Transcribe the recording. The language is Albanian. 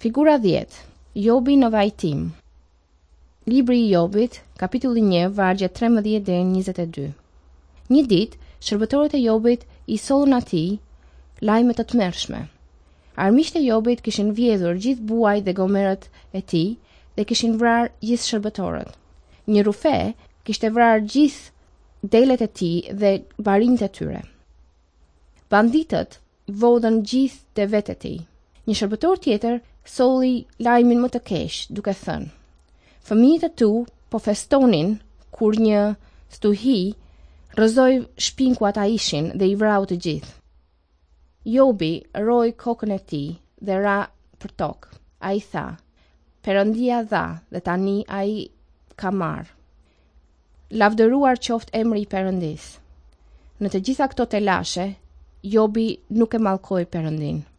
Figura 10. Jobi në vajtim. Libri i Jobit, kapitulli 1, vargje 13 dhe 22. Një ditë, shërbëtorët e Jobit i sollën atij lajme të tmerrshme. Armiqtë e Jobit kishin vjedhur gjithë buajt dhe gomerët e tij dhe kishin vrarë gjithë shërbëtorët. Një rufe kishte vrarë gjithë delet e tij dhe barinjtë e tyre. Banditët vodhën gjithë devet e tij. Një shërbëtor tjetër solli lajmin më të keq, duke thënë: "Fëmijët e tu po festonin kur një stuhi rrëzoi shtëpinë ku ata ishin dhe i vrau të gjithë." Jobi roi kokën e tij dhe ra për tokë. Ai tha: "Perëndia dha dhe tani ai ka marrë. Lavdëruar qoftë emri i Perëndisë." Në të gjitha këto telashe, Jobi nuk e mallkoi Perëndin.